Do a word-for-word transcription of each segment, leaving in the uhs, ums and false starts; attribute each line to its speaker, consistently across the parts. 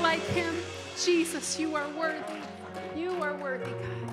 Speaker 1: like him. Jesus, you are worthy. You are worthy, God.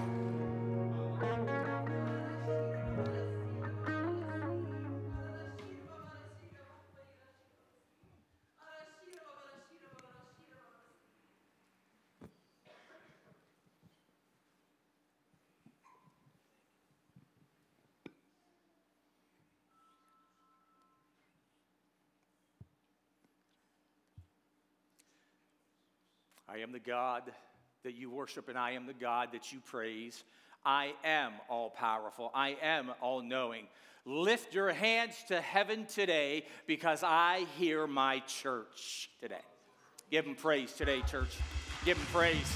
Speaker 2: I am the God that you worship, and I am the God that you praise. I am all-powerful. I am all-knowing. Lift your hands to heaven today because I hear my church today. Give him praise today, church. Give him praise.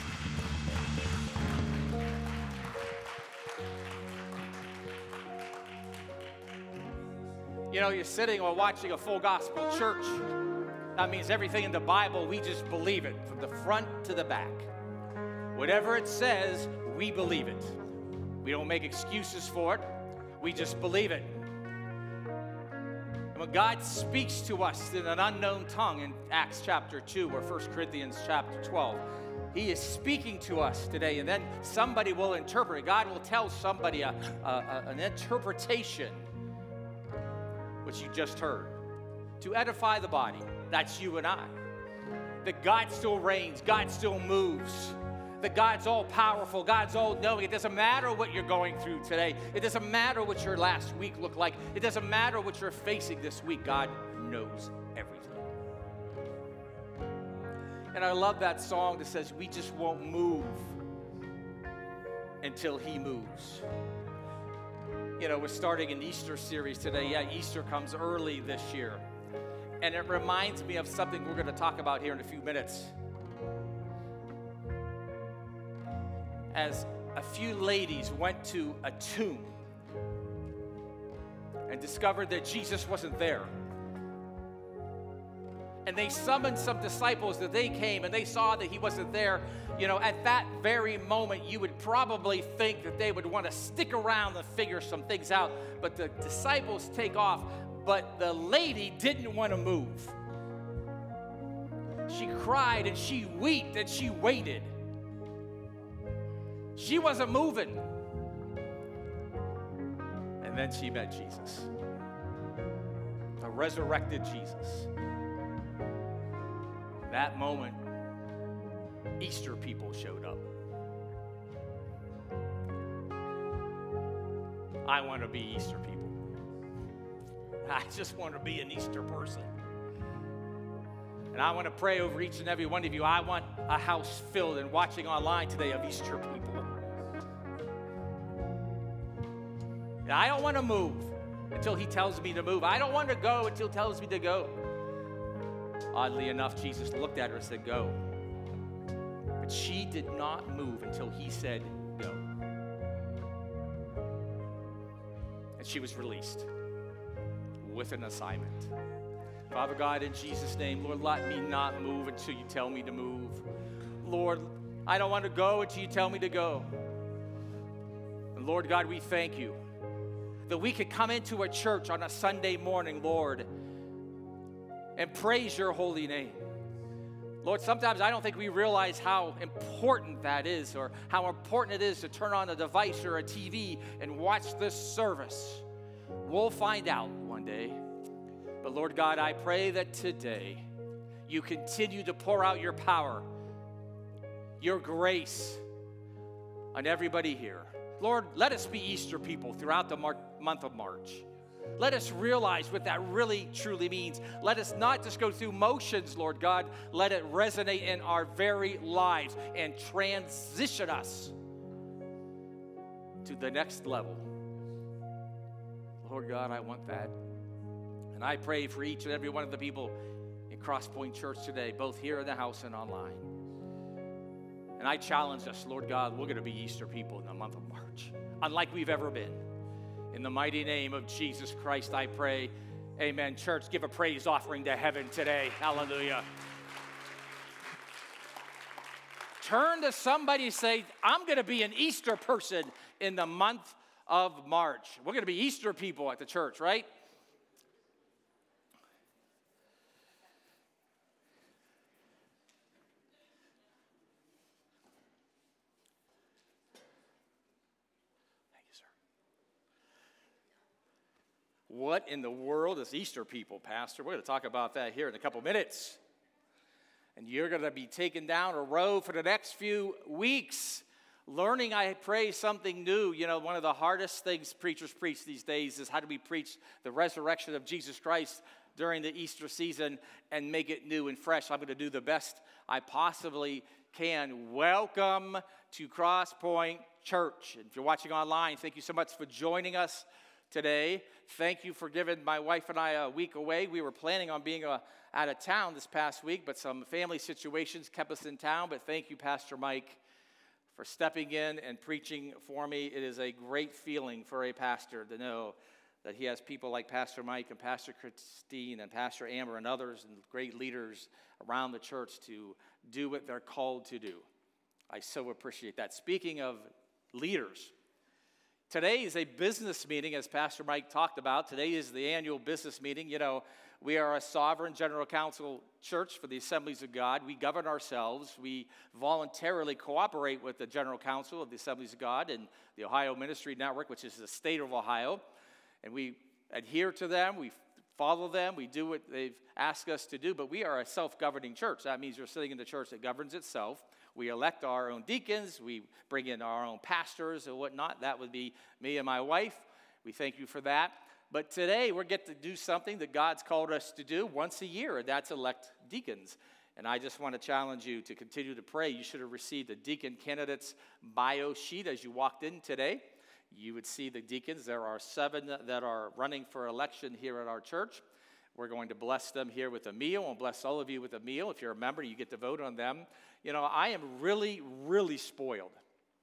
Speaker 2: You know, you're sitting or watching a full gospel church. That means everything in the Bible, we just believe it from the front to the back. Whatever it says, we believe it. We don't make excuses for it. We just believe it. And when God speaks to us in an unknown tongue in Acts chapter two or First Corinthians chapter twelve, he is speaking to us today, and then somebody will interpret it. God will tell somebody a, a, a, an interpretation, which you just heard, to edify the body. That's you and I. That God still reigns. God still moves. That God's all-powerful. God's all-knowing. It doesn't matter what you're going through today. It doesn't matter what your last week looked like. It doesn't matter what you're facing this week. God knows everything. And I love that song that says, we just won't move until he moves. You know, we're starting an Easter series today. Yeah, Easter comes early this year. And it reminds me of something we're going to talk about here in a few minutes. As a few ladies went to a tomb and discovered that Jesus wasn't there. And they summoned some disciples that they came and they saw that he wasn't there. You know, at that very moment, you would probably think that they would want to stick around and figure some things out. But the disciples take off. But the lady didn't want to move. She cried and she wept and she waited. She wasn't moving. And then she met Jesus. The resurrected Jesus. That moment, Easter people showed up. I want to be Easter people. I just want to be an Easter person. And I want to pray over each and every one of you. I want a house filled and watching online today of Easter people. And I don't want to move until he tells me to move. I don't want to go until he tells me to go. Oddly enough, Jesus looked at her and said, go. But she did not move until he said, go. And she was released with an assignment. Father God, in Jesus' name, Lord, let me not move until you tell me to move. Lord, I don't want to go until you tell me to go. And Lord God, we thank you that we could come into a church on a Sunday morning, Lord, and praise your holy name. Lord, sometimes I don't think we realize how important that is, or how important it is to turn on a device or a T V and watch this service. We'll find out one day. But Lord God, I pray that today you continue to pour out your power, your grace on everybody here. Lord, let us be Easter people throughout the mar- month of March. Let us realize what that really truly means. Let us not just go through motions, Lord God. Let it resonate in our very lives and transition us to the next level. Lord God, I want that. And I pray for each and every one of the people in Crosspoint Church today, both here in the house and online. And I challenge us, Lord God, we're going to be Easter people in the month of March, unlike we've ever been. In the mighty name of Jesus Christ, I pray. Amen. Church, give a praise offering to heaven today. Hallelujah. Turn to somebody and say, I'm going to be an Easter person in the month of March. We're going to be Easter people at the church, right? What in the world is Easter people, Pastor? We're going to talk about that here in a couple minutes. And you're going to be taken down a road for the next few weeks, learning, I pray, something new. You know, one of the hardest things preachers preach these days is how do we preach the resurrection of Jesus Christ during the Easter season and make it new and fresh. I'm going to do the best I possibly can. Welcome to Cross Point Church. And if you're watching online, thank you so much for joining us today. Thank you for giving my wife and I a week away. We were planning on being uh, out of town this past week, but some family situations kept us in town. But thank you, Pastor Mike, for stepping in and preaching for me. It is a great feeling for a pastor to know that he has people like Pastor Mike and Pastor Christine and Pastor Amber and others and great leaders around the church to do what they're called to do. I so appreciate that. Speaking of leaders, today is a business meeting, as Pastor Mike talked about. Today is the annual business meeting. You know, we are a sovereign general council church for the Assemblies of God. We govern ourselves. We voluntarily cooperate with the general council of the Assemblies of God and the Ohio Ministry Network, which is the state of Ohio. And we adhere to them. We follow them. We do what they've asked us to do. But we are a self-governing church. That means we're sitting in the church that governs itself. We elect our own deacons. We bring in our own pastors and whatnot. That would be me and my wife. We thank you for that. But today we're get to do something that God's called us to do once a year, and that's elect deacons. And I just want to challenge you to continue to pray. You should have received a deacon candidate's bio sheet as you walked in today. You would see the deacons. There are seven that are running for election here at our church. We're going to bless them here with a meal. We'll bless all of you with a meal. If you're a member, you get to vote on them. You know, I am really, really spoiled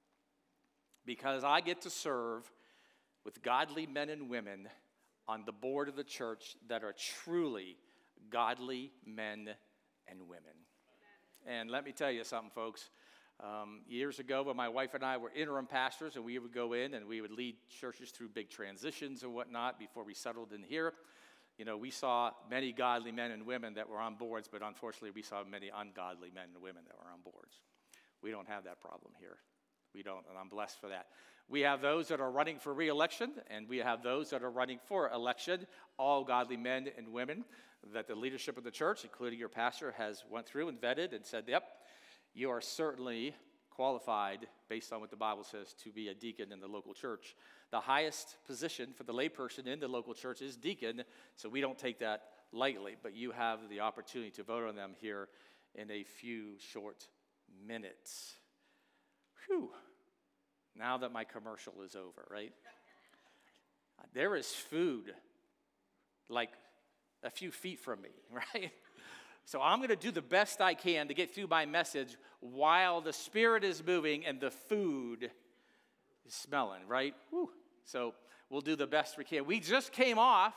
Speaker 2: because I get to serve with godly men and women on the board of the church that are truly godly men and women. And let me tell you something, folks. Um, years ago, when my wife and I were interim pastors, and we would go in and we would lead churches through big transitions and whatnot before we settled in here, you know, we saw many godly men and women that were on boards, but unfortunately, we saw many ungodly men and women that were on boards. We don't have that problem here. We don't, and I'm blessed for that. We have those that are running for re-election, and we have those that are running for election, all godly men and women that the leadership of the church, including your pastor, has went through and vetted and said, yep, you are certainly qualified, based on what the Bible says, to be a deacon in the local church. The highest position for the layperson in the local church is deacon, so we don't take that lightly, but you have the opportunity to vote on them here in a few short minutes. Whew. Now that my commercial is over, right? There is food like a few feet from me, right? So I'm going to do the best I can to get through my message while the Spirit is moving and the food is smelling, right? Whew. So we'll do the best we can. We just came off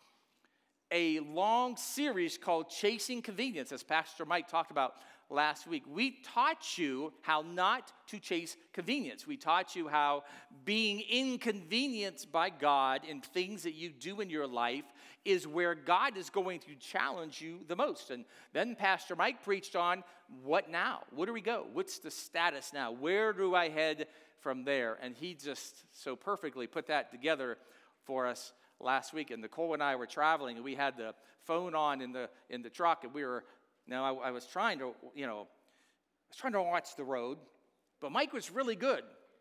Speaker 2: a long series called Chasing Convenience, as Pastor Mike talked about last week. We taught you how not to chase convenience. We taught you how being inconvenienced by God in things that you do in your life is where God is going to challenge you the most. And then Pastor Mike preached on what now? Where do we go? What's the status now? Where do I head from there? And he just so perfectly put that together for us last week. And Nicole and I were traveling, and we had the phone on in the in the truck, and we were Now, I, I was trying to, you know, I was trying to watch the road, but Mike was really good.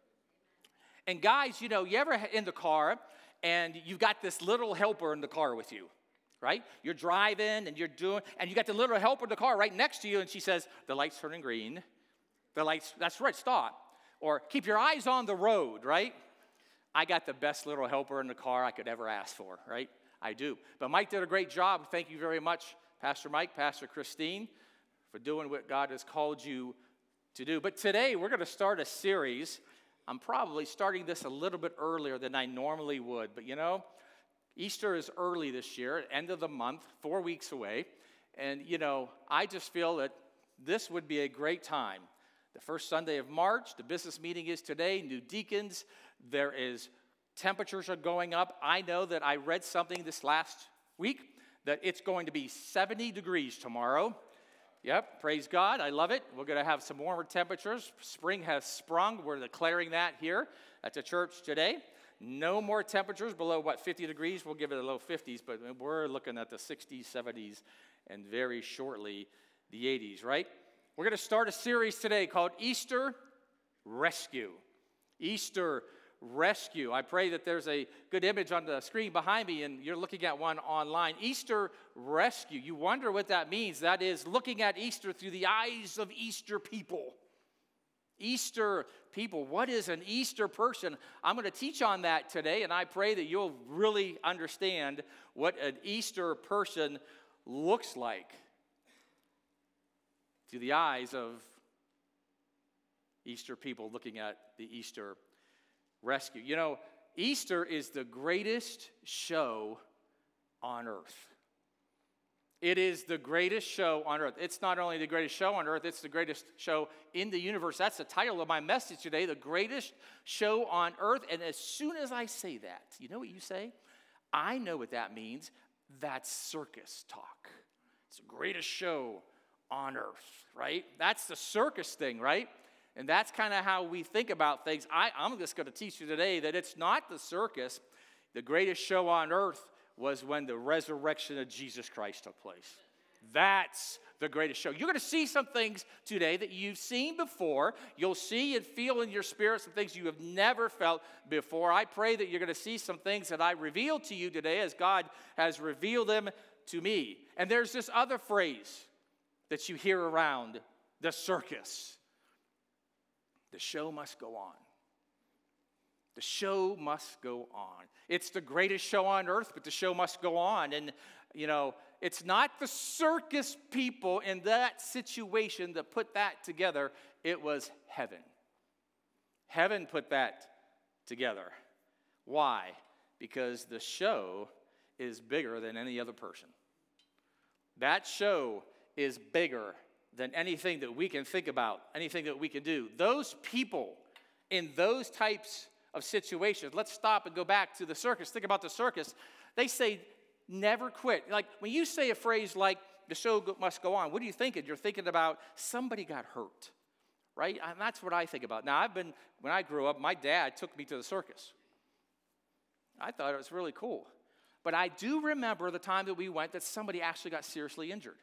Speaker 2: And guys, you know, you ever in the car, and you've got this little helper in the car with you, right? You're driving, and you're doing, and you got the little helper in the car right next to you, and she says, the light's turning green. The lights, that's right, stop. Or keep your eyes on the road, right? I got the best little helper in the car I could ever ask for, right? I do. But Mike did a great job. Thank you very much, Pastor Mike, Pastor Christine, for doing what God has called you to do. But today, we're going to start a series. I'm probably starting this a little bit earlier than I normally would. But you know, Easter is early this year, end of the month, four weeks away. And you know, I just feel that this would be a great time. The first Sunday of March, the business meeting is today, new deacons. There is, temperatures are going up. I know that I read something this last week that it's going to be seventy degrees tomorrow. Yep, praise God, I love it. We're going to have some warmer temperatures. Spring has sprung. We're declaring that here at the church today. No more temperatures below, what, fifty degrees? We'll give it a low fifties, but we're looking at the sixties, seventies, and very shortly the eighties, right? We're going to start a series today called Easter Rescue. Easter Rescue. I pray that there's a good image on the screen behind me and you're looking at one online. Easter Rescue. You wonder what that means. That is looking at Easter through the eyes of Easter people. Easter people. What is an Easter person? I'm going to teach on that today, and I pray that you'll really understand what an Easter person looks like through the eyes of Easter people looking at the Easter Rescue. You know, Easter is the greatest show on earth. It is the greatest show on earth. It's not only the greatest show on earth, it's the greatest show in the universe. That's the title of my message today, the greatest show on earth. And as soon as I say that, you know what you say? I know what that means. That's circus talk. It's the greatest show on earth, right? That's the circus thing, right? And that's kind of how we think about things. I, I'm just going to teach you today that it's not the circus. The greatest show on earth was when the resurrection of Jesus Christ took place. That's the greatest show. You're going to see some things today that you've seen before. You'll see and feel in your spirit some things you have never felt before. I pray that you're going to see some things that I reveal to you today as God has revealed them to me. And there's this other phrase that you hear around, the circus. The show must go on. The show must go on. It's the greatest show on earth, but the show must go on. And, you know, it's not the circus people in that situation that put that together. It was heaven. Heaven put that together. Why? Because the show is bigger than any other person. That show is bigger than anything that we can think about, anything that we can do. Those people in those types of situations, let's stop and go back to the circus. Think about the circus. They say, never quit. Like, when you say a phrase like, the show must go on, what are you thinking? You're thinking about somebody got hurt, right? And that's what I think about. Now, I've been, when I grew up, my dad took me to the circus. I thought it was really cool. But I do remember the time that we went that somebody actually got seriously injured.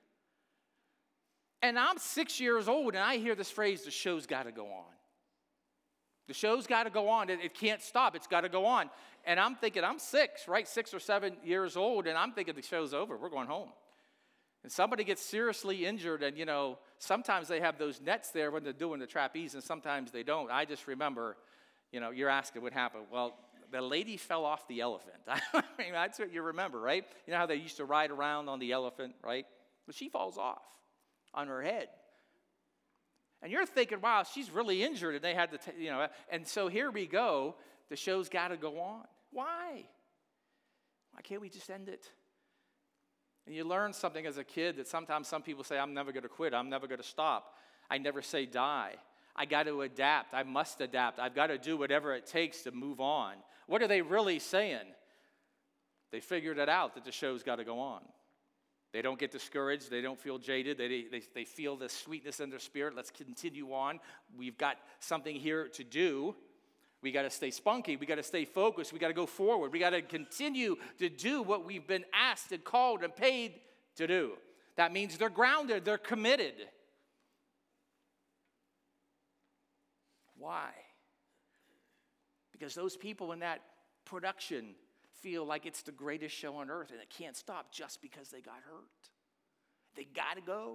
Speaker 2: And I'm six years old, and I hear this phrase, the show's got to go on. The show's got to go on. It, it can't stop. It's got to go on. And I'm thinking, I'm six, right? Six or seven years old, and I'm thinking the show's over. We're going home. And somebody gets seriously injured, and, you know, sometimes they have those nets there when they're doing the trapeze, and sometimes they don't. I just remember, you know, you're asking what happened. Well, the lady fell off the elephant. I mean, that's what you remember, right? You know how they used to ride around on the elephant, right? But she falls off on her head. And you're thinking, wow, she's really injured, and they had to, t- you know, and so here we go. The show's got to go on. Why? Why can't we just end it? And you learn something as a kid that sometimes some people say, I'm never going to quit. I'm never going to stop. I never say die. I got to adapt. I must adapt. I've got to do whatever it takes to move on. What are they really saying? They figured it out that the show's got to go on. They don't get discouraged. They don't feel jaded. They, they, they feel the sweetness in their spirit. Let's continue on. We've got something here to do. We got to stay spunky. We got to stay focused. We got to go forward. We got to continue to do what we've been asked and called and paid to do. That means they're grounded. They're committed. Why? Because those people in that production feel like it's the greatest show on earth, and it can't stop just because they got hurt. They got to go.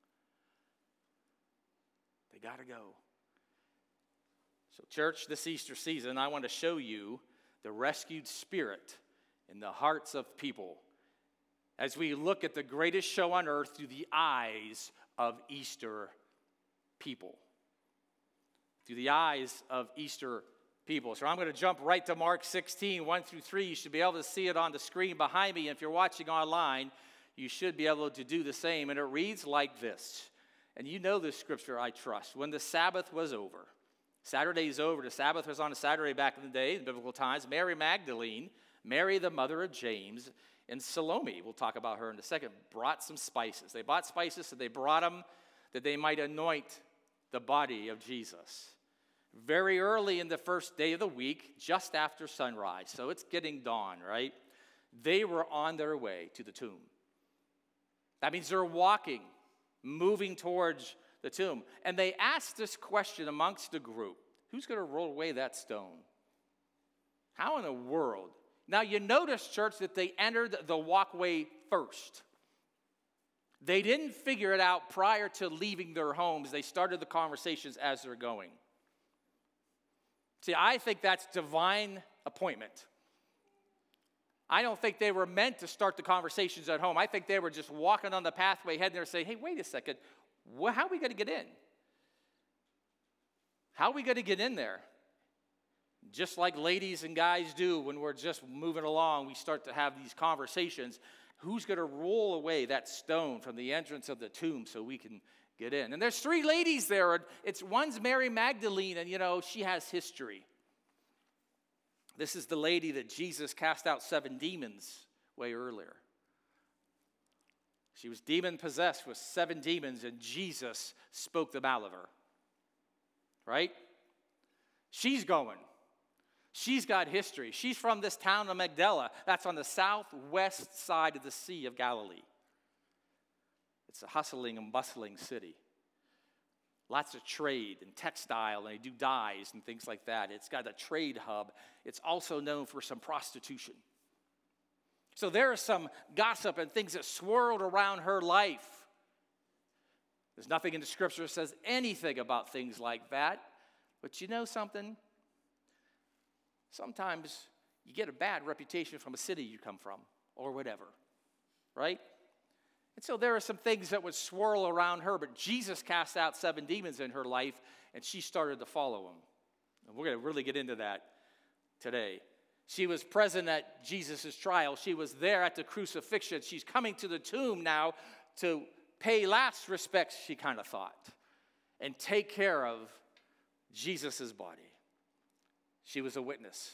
Speaker 2: They got to go. So, church, this Easter season, I want to show you the rescued spirit in the hearts of people as we look at the greatest show on earth through the eyes of Easter people. Through the eyes of Easter people. So I'm going to jump right to Mark sixteen, one through three. You should be able to see it on the screen behind me. And if you're watching online, you should be able to do the same. And it reads like this. And you know this scripture, I trust. When the Sabbath was over, Saturday's over. The Sabbath was on a Saturday back in the day, in biblical times. Mary Magdalene, Mary the mother of James, and Salome, we'll talk about her in a second, brought some spices. They bought spices, and they brought them that they might anoint the body of Jesus. very early in the first day of the week, just after sunrise. So it's getting dawn, right? They were on their way to the tomb. That means they're walking, moving towards the tomb. And they asked this question amongst the group: who's going to roll away that stone? How in the world? Now you notice, church, that they entered the walkway first. They didn't figure it out prior to leaving their homes. They started the conversations as they're going. See, I think that's divine appointment. I don't think they were meant to start the conversations at home. I think they were just walking on the pathway, heading there, saying, hey, wait a second, well, how are we going to get in? How are we going to get in there? Just like ladies and guys do when we're just moving along, we start to have these conversations. Who's going to roll away that stone from the entrance of the tomb so we can get in? And there's three ladies there. It's one's Mary Magdalene, and, you know, she has history. This is the lady that Jesus cast out seven demons way earlier. She was demon-possessed with seven demons, and Jesus spoke them out of her. Right? She's going. She's got history. She's from this town of Magdala. That's on the southwest side of the Sea of Galilee. It's a hustling and bustling city. Lots of trade and textile, and they do dyes and things like that. It's got a trade hub. It's also known for some prostitution. So there is some gossip and things that swirled around her life. There's nothing in the scripture that says anything about things like that. But you know something? Sometimes you get a bad reputation from a city you come from or whatever, right? And so there are some things that would swirl around her, but Jesus cast out seven demons in her life, and she started to follow him. And we're going to really get into that today. She was present at Jesus' trial. She was there at the crucifixion. She's coming to the tomb now to pay last respects, she kind of thought, and take care of Jesus' body. She was a witness.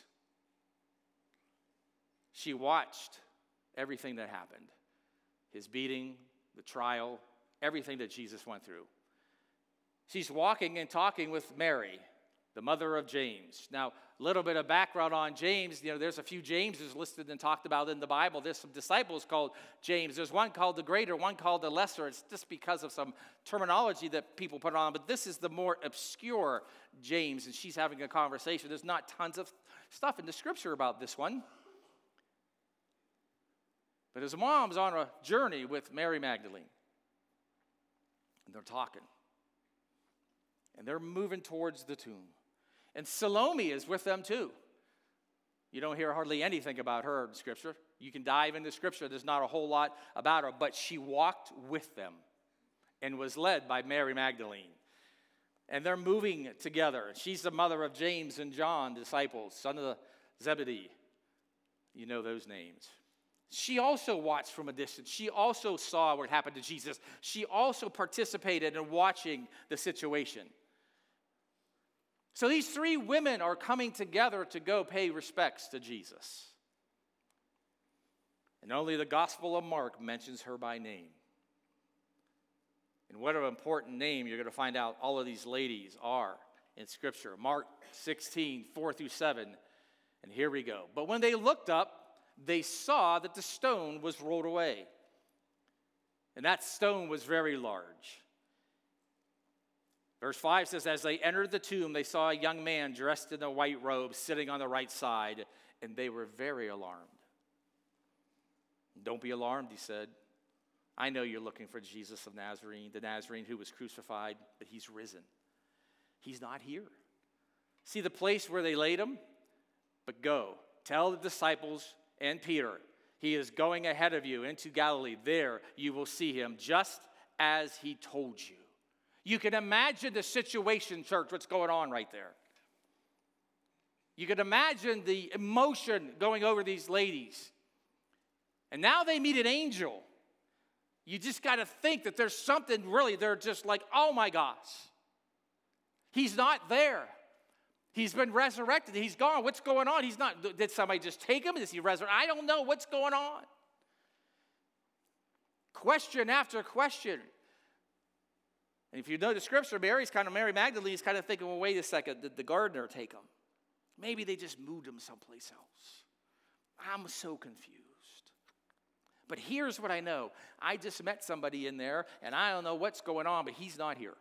Speaker 2: She watched everything that happened. His beating, the trial, everything that Jesus went through. She's walking and talking with Mary, the mother of James. Now, a little bit of background on James. You know, there's a few Jameses listed and talked about in the Bible. There's some disciples called James. There's one called the greater, one called the lesser. It's just because of some terminology that people put on. But this is the more obscure James, and she's having a conversation. There's not tons of stuff in the scripture about this one. But his mom's on a journey with Mary Magdalene. And they're talking. And they're moving towards the tomb. And Salome is with them too. You don't hear hardly anything about her in Scripture. You can dive into Scripture. There's not a whole lot about her. But she walked with them and was led by Mary Magdalene. And they're moving together. She's the mother of James and John, disciples, son of Zebedee. You know those names. She also watched from a distance. She also saw what happened to Jesus. She also participated in watching the situation. So these three women are coming together to go pay respects to Jesus. And only the Gospel of Mark mentions her by name. And what an important name you're going to find out all of these ladies are in Scripture. Mark sixteen, four through seven. And here we go. But when they looked up, they saw that the stone was rolled away. And that stone was very large. Verse five says, as they entered the tomb, they saw a young man dressed in a white robe sitting on the right side, and they were very alarmed. Don't be alarmed, he said. I know you're looking for Jesus of Nazarene, the Nazarene who was crucified, but he's risen. He's not here. See the place where they laid him? But go, tell the disciples and Peter, he is going ahead of you into Galilee. There you will see him, just as he told you. You can imagine the situation, church, what's going on right there. You can imagine the emotion going over these ladies. And now they meet an angel. You just got to think that there's something really, they're just like, oh my gosh. He's not there. He's been resurrected. He's gone. What's going on? He's not. Did somebody just take him? Is he resurrected? I don't know what's going on. Question after question. And if you know the scripture, Mary's kind of, Mary Magdalene is kind of thinking, well, wait a second, did the gardener take them? Maybe they just moved them someplace else. I'm so confused. But here's what I know. I just met somebody in there, and I don't know what's going on, but he's not here.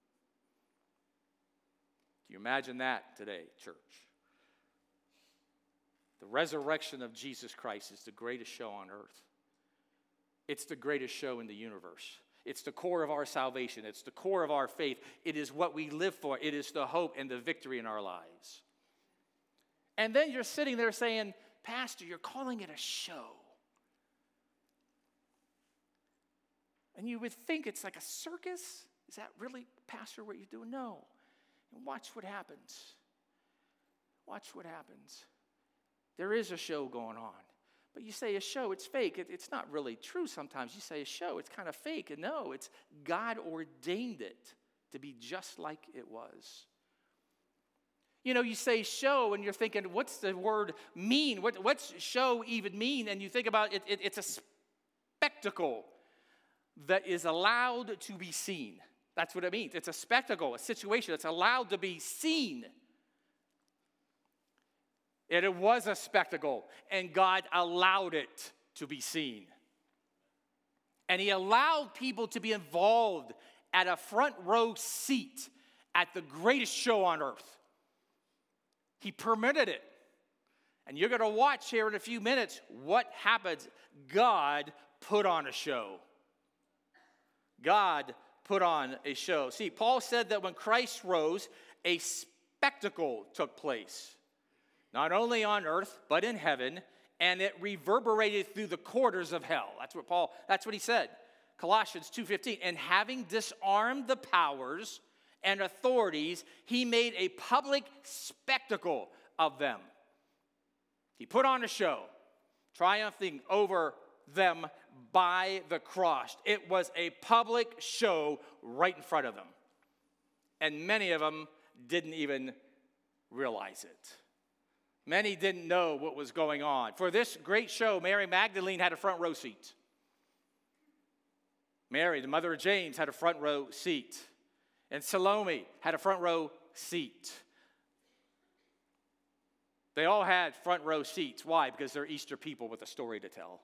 Speaker 2: Do you imagine that today, church? The resurrection of Jesus Christ is the greatest show on earth. It's the greatest show in the universe. It's the core of our salvation. It's the core of our faith. It is what we live for. It is the hope and the victory in our lives. And then you're sitting there saying, Pastor, you're calling it a show. And you would think it's like a circus. Is that really, Pastor, what you're doing? No. And watch what happens. Watch what happens. There is a show going on. But you say a show, it's fake. It, it's not really true sometimes. You say a show, it's kind of fake. And no, it's God ordained it to be just like it was. You know, you say show and you're thinking, what's the word mean? What, what's show even mean? And you think about it, it, it's a spectacle that is allowed to be seen. That's what it means. It's a spectacle, a situation that's allowed to be seen. And it was a spectacle, and God allowed it to be seen. And he allowed people to be involved at a front row seat at the greatest show on earth. He permitted it. And you're going to watch here in a few minutes what happens. God put on a show. God put on a show. See, Paul said that when Christ rose, a spectacle took place. Not only on earth, but in heaven, and it reverberated through the quarters of hell. That's what Paul, that's what he said. Colossians two fifteen, and having disarmed the powers and authorities, he made a public spectacle of them. He put on a show, triumphing over them by the cross. It was a public show right in front of them. And many of them didn't even realize it. Many didn't know what was going on. For this great show, Mary Magdalene had a front row seat. Mary, the mother of James, had a front row seat. And Salome had a front row seat. They all had front row seats. Why? Because they're Easter people with a story to tell.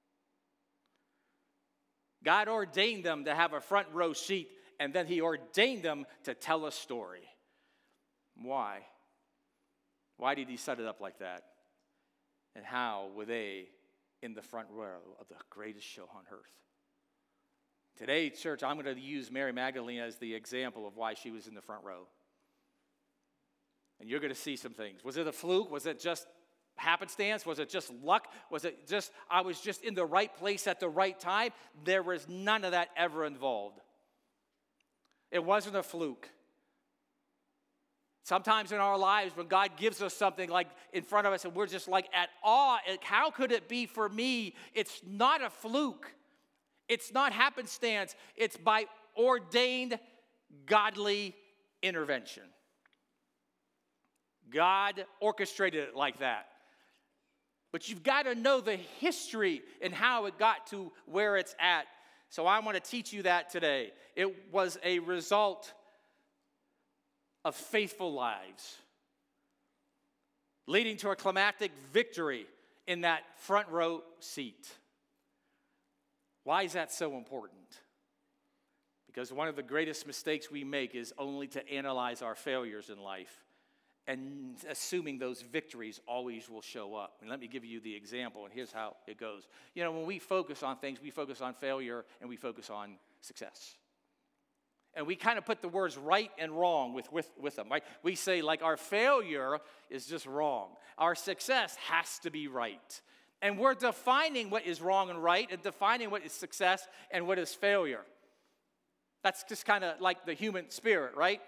Speaker 2: God ordained them to have a front row seat, and then he ordained them to tell a story. Why? Why did he set it up like that? And how were they in the front row of the greatest show on earth? Today, church, I'm going to use Mary Magdalene as the example of why she was in the front row. And you're going to see some things. Was it a fluke? Was it just happenstance? Was it just luck? Was it just, I was just in the right place at the right time? There was none of that ever involved. It wasn't a fluke. Sometimes in our lives, when God gives us something like in front of us and we're just like at awe, how could it be for me? It's not a fluke. It's not happenstance. It's by ordained godly intervention. God orchestrated it like that. But you've got to know the history and how it got to where it's at. So I want to teach you that today. It was a result of faithful lives, leading to a climactic victory in that front row seat. Why is that so important? Because one of the greatest mistakes we make is only to analyze our failures in life and assuming those victories always will show up. And let me give you the example, and here's how it goes. You know, when we focus on things, we focus on failure and we focus on success. And we kind of put the words right and wrong with, with, with them, right? We say, like, our failure is just wrong. Our success has to be right. And we're defining what is wrong and right and defining what is success and what is failure. That's just kind of like the human spirit, right?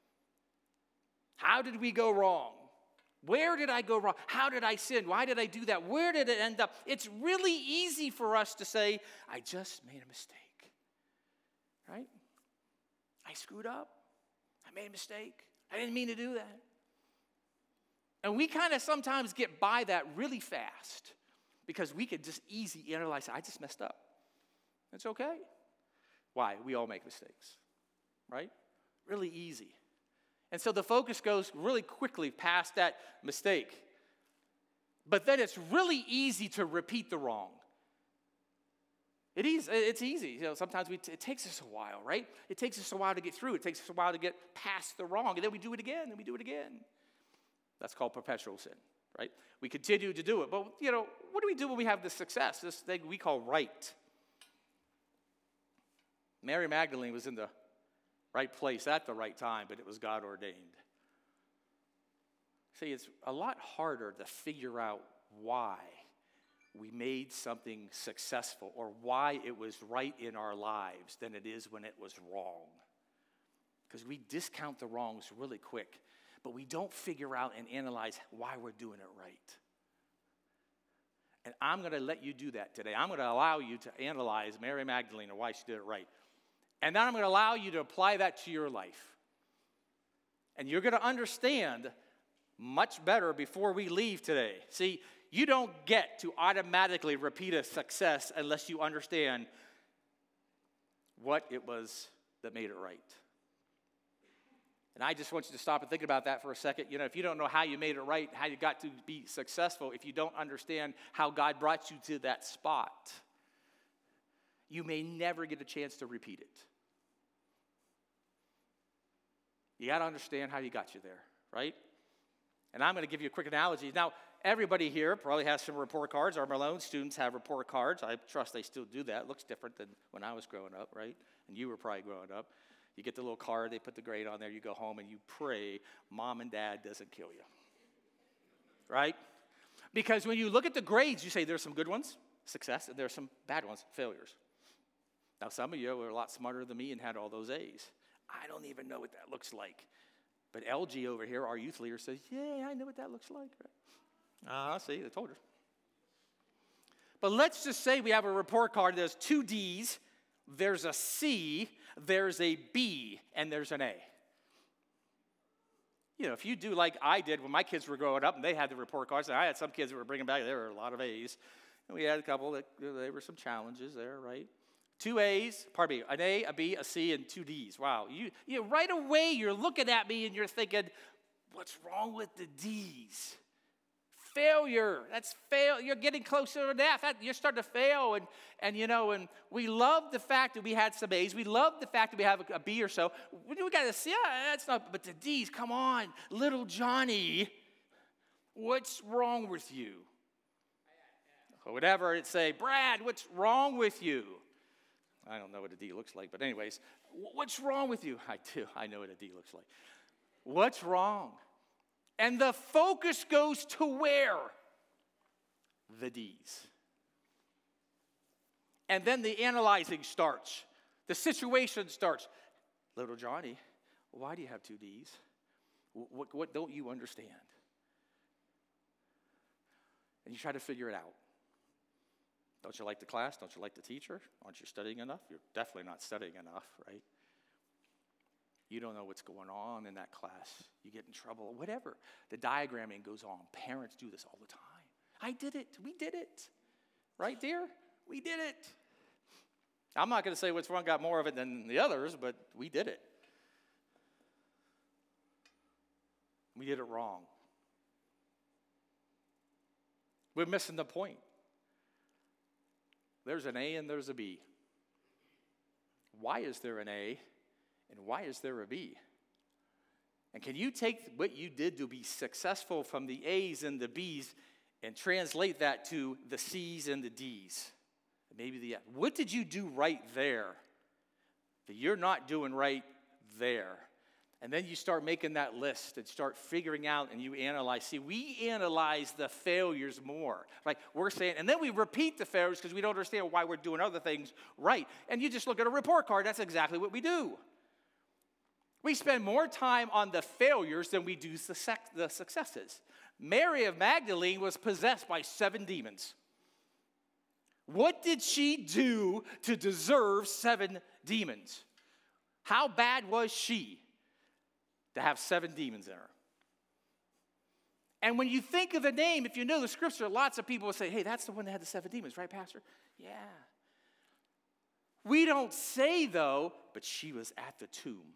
Speaker 2: How did we go wrong? Where did I go wrong? How did I sin? Why did I do that? Where did it end up? It's really easy for us to say, I just made a mistake, right? I screwed up. I made a mistake. I didn't mean to do that. And we kind of sometimes get by that really fast because we could just easy analyze, I just messed up. It's okay. Why? We all make mistakes. right? Really easy. And so the focus goes really quickly past that mistake. But then it's really easy to repeat the wrong. It is, it's easy. You know, sometimes we t- it takes us a while, right? It takes us a while to get through. It takes us a while to get past the wrong. And then we do it again, and we do it again. That's called perpetual sin, right? We continue to do it. But, you know, what do we do when we have this success, this thing we call right? Mary Magdalene was in the right place at the right time, but it was God ordained. See, it's a lot harder to figure out why we made something successful or why it was right in our lives than it is when it was wrong. Because we discount the wrongs really quick, but we don't figure out and analyze why we're doing it right. And I'm going to let you do that today. I'm going to allow you to analyze Mary Magdalene and why she did it right. And then I'm going to allow you to apply that to your life. And you're going to understand much better before we leave today. See, you don't get to automatically repeat a success unless you understand what it was that made it right. And I just want you to stop and think about that for a second. You know, if you don't know how you made it right, how you got to be successful, if you don't understand how God brought you to that spot, you may never get a chance to repeat it. You got to understand how you got you there, right? And I'm going to give you a quick analogy. Now, everybody here probably has some report cards. Our Malone students have report cards. I trust they still do that. It looks different than when I was growing up, right? And you were probably growing up. You get the little card, they put the grade on there, you go home and you pray mom and dad doesn't kill you, right? Because when you look at the grades, you say there's some good ones, success, and there's some bad ones, failures. Now, some of you were a lot smarter than me and had all those A's. I don't even know what that looks like. But L G over here, our youth leader, says, yeah, I know what that looks like. Ah, uh, see, I told her. But let's just say we have a report card. There's two D's, there's a C, there's a B, and there's an A. You know, if you do like I did when my kids were growing up and they had the report cards, and I had some kids that were bringing back, there were a lot of A's. And we had a couple that there were some challenges there, right? Two A's, pardon me, an A, a B, a C, and two D's. Wow. You, you right away, you're looking at me and you're thinking, what's wrong with the D's? Failure. That's fail. You're getting closer to that. You're starting to fail. And, and, you know, and we love the fact that we had some A's. We love the fact that we have a, a B or so. We, we got to see, yeah, that's not, but the D's, come on. Little Johnny, what's wrong with you? Or whatever it say, Brad, what's wrong with you? I don't know what a D looks like, but anyways, what's wrong with you? I do. I know what a D looks like. What's wrong? And the focus goes to where? The D's. And then the analyzing starts. The situation starts. Little Johnny, why do you have two D's? What, what don't you understand? And you try to figure it out. Don't you like the class? Don't you like the teacher? Aren't you studying enough? You're definitely not studying enough, right? You don't know what's going on in that class. You get in trouble, whatever. The diagramming goes on. Parents do this all the time. I did it. We did it. Right, dear? We did it. I'm not going to say which one got more of it than the others, but we did it. We did it wrong. We're missing the point. There's an A and there's a B. Why is there an A and why is there a B? And can you take what you did to be successful from the A's and the B's and translate that to the C's and the D's? Maybe the F. What did you do right there that you're not doing right there? And then you start making that list and start figuring out and you analyze. See, we analyze the failures more. Like we're saying, and then we repeat the failures because we don't understand why we're doing other things right. And you just look at a report card. That's exactly what we do. We spend more time on the failures than we do the successes. Mary of Magdalene was possessed by seven demons. What did she do to deserve seven demons? How bad was she to have seven demons in her? And when you think of the name, if you know the scripture, lots of people will say, hey, that's the one that had the seven demons, right, Pastor? Yeah. We don't say, though, but she was at the tomb.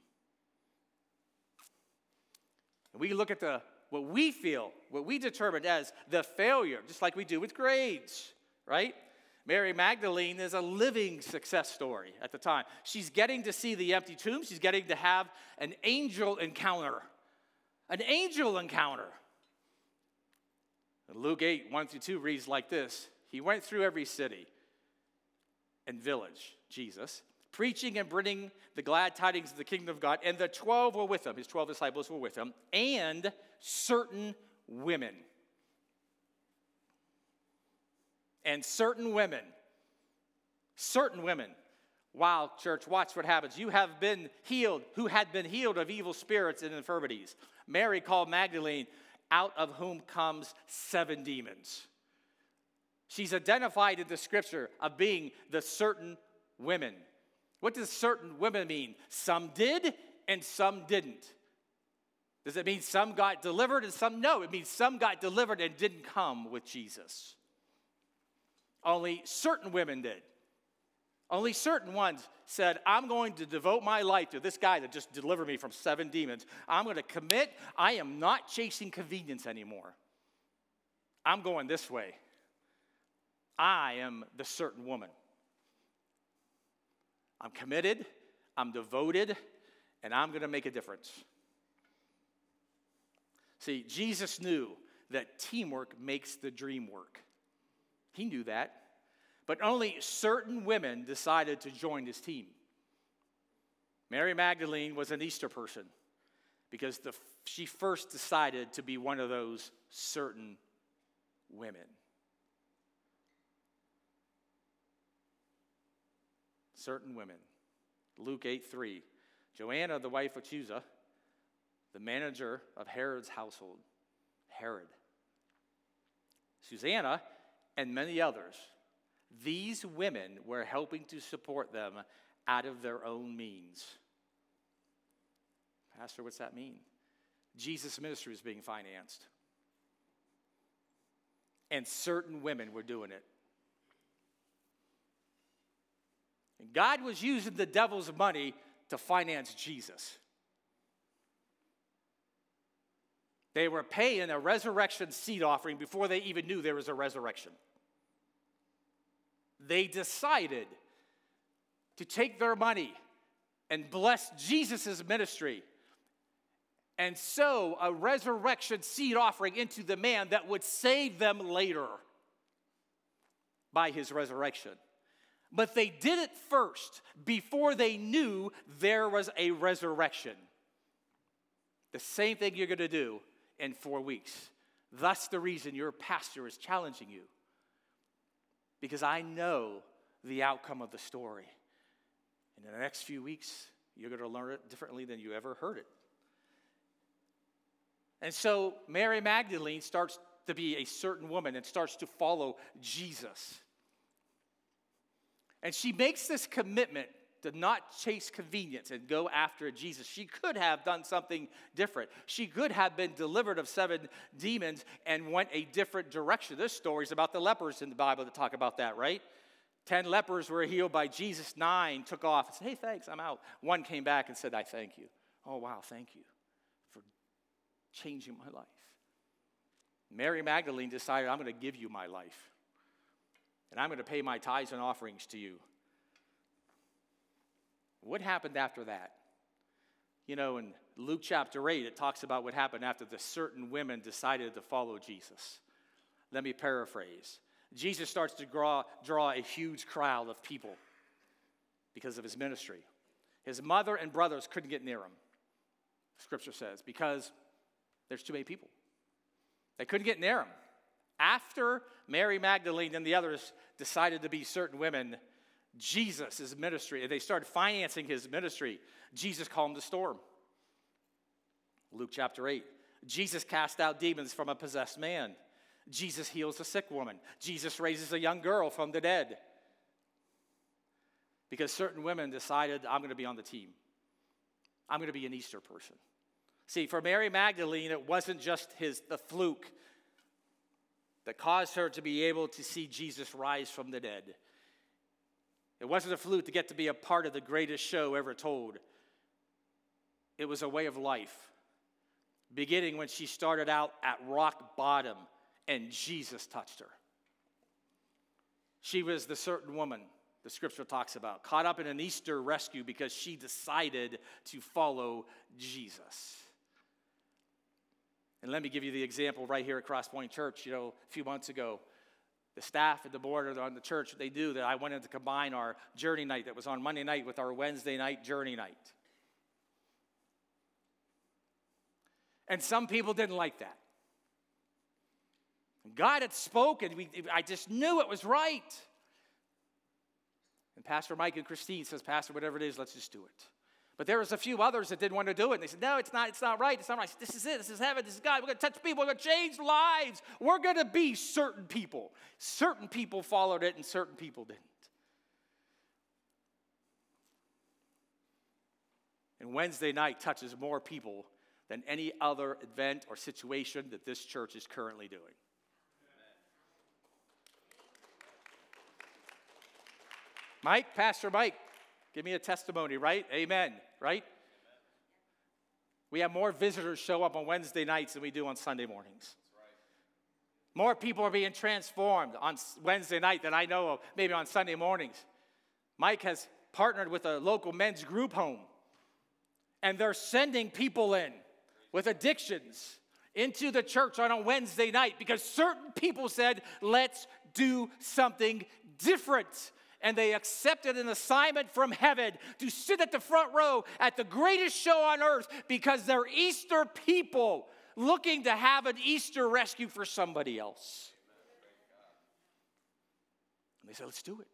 Speaker 2: And we look at the what we feel, what we determine as the failure, just like we do with grades, right? Mary Magdalene is a living success story at the time. She's getting to see the empty tomb. She's getting to have an angel encounter. An angel encounter. Luke eight, one through two reads like this. He went through every city and village, Jesus, preaching and bringing the glad tidings of the kingdom of God. And the twelve were with him. His twelve disciples were with him. And certain women. And certain women. Certain women. Wow, church, watch what happens. You have been healed, who had been healed of evil spirits and infirmities. Mary called Magdalene, out of whom comes seven demons. She's identified in the scripture of being the certain women. What does certain women mean? Some did and some didn't. Does it mean some got delivered and some no? It means some got delivered and didn't come with Jesus. Only certain women did. Only certain ones said, I'm going to devote my life to this guy that just delivered me from seven demons. I'm going to commit. I am not chasing convenience anymore. I'm going this way. I am the certain woman. I'm committed, I'm devoted, and I'm going to make a difference. See, Jesus knew that teamwork makes the dream work. He knew that. But only certain women decided to join his team. Mary Magdalene was an Easter person because the, she first decided to be one of those certain women. Certain women. Luke eight three. Joanna, the wife of Chuza, the manager of Herod's household. Herod. Susanna, and many others. These women were helping to support them out of their own means. Pastor, what's that mean? Jesus' ministry was being financed. And certain women were doing it. And God was using the devil's money to finance Jesus. They were paying a resurrection seed offering before they even knew there was a resurrection. They decided to take their money and bless Jesus' ministry and sow a resurrection seed offering into the man that would save them later by his resurrection. But they did it first before they knew there was a resurrection. The same thing you're going to do in four weeks. That's the reason your pastor is challenging you. Because I know the outcome of the story. And in the next few weeks, you're going to learn it differently than you ever heard it. And so Mary Magdalene starts to be a certain woman and starts to follow Jesus. And she makes this commitment to not chase convenience and go after Jesus. She could have done something different. She could have been delivered of seven demons and went a different direction. There's stories about the lepers in the Bible that talk about that, right? Ten lepers were healed by Jesus. Nine took off and said, hey, thanks, I'm out. One came back and said, I thank you. Oh, wow, thank you for changing my life. Mary Magdalene decided, I'm going to give you my life. And I'm going to pay my tithes and offerings to you. What happened after that? You know, in Luke chapter eight, it talks about what happened after the certain women decided to follow Jesus. Let me paraphrase. Jesus starts to draw, draw a huge crowd of people because of his ministry. His mother and brothers couldn't get near him, Scripture says, because there's too many people. They couldn't get near him. After Mary Magdalene and the others decided to be certain women, Jesus' ministry, and they started financing his ministry, Jesus calmed the storm. Luke chapter eight. Jesus cast out demons from a possessed man. Jesus heals a sick woman. Jesus raises a young girl from the dead. Because certain women decided, I'm going to be on the team. I'm going to be an Easter person. See, for Mary Magdalene, it wasn't just his the fluke that caused her to be able to see Jesus rise from the dead. It wasn't a fluke to get to be a part of the greatest show ever told. It was a way of life, beginning when she started out at rock bottom and Jesus touched her. She was the certain woman the scripture talks about, caught up in an Easter rescue because she decided to follow Jesus. And let me give you the example right here at Cross Point Church. You know, a few months ago, the staff at the board on the church, they knew that I wanted to combine our journey night that was on Monday night with our Wednesday night journey night. And some people didn't like that. God had spoken. We, I just knew it was right. And Pastor Mike and Christine says, Pastor, whatever it is, let's just do it. But there was a few others that didn't want to do it. And they said, no, it's not, it's not right. It's not right. Said, this is it. This is heaven. This is God. We're going to touch people. We're going to change lives. We're going to be certain people. Certain people followed it and certain people didn't. And Wednesday night touches more people than any other event or situation that this church is currently doing. Mike, Pastor Mike, give me a testimony, right? Amen, right? Amen. We have more visitors show up on Wednesday nights than we do on Sunday mornings. That's right. More people are being transformed on Wednesday night than I know of, maybe on Sunday mornings. Mike has partnered with a local men's group home, and they're sending people in with addictions into the church on a Wednesday night because certain people said, let's do something different. And they accepted an assignment from heaven to sit at the front row at the greatest show on earth because they're Easter people looking to have an Easter rescue for somebody else. And they said, let's do it.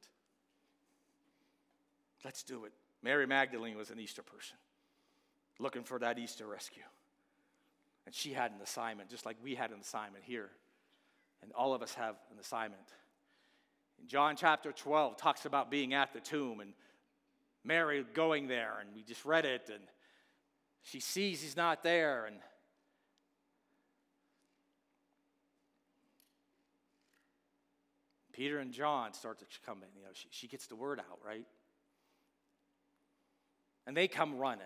Speaker 2: Let's do it. Mary Magdalene was an Easter person looking for that Easter rescue. And she had an assignment, just like we had an assignment here. And all of us have an assignment. In John chapter twelve talks about being at the tomb and Mary going there, and we just read it, and she sees he's not there, and Peter and John start to come in. You know, she, she gets the word out, right? And they come running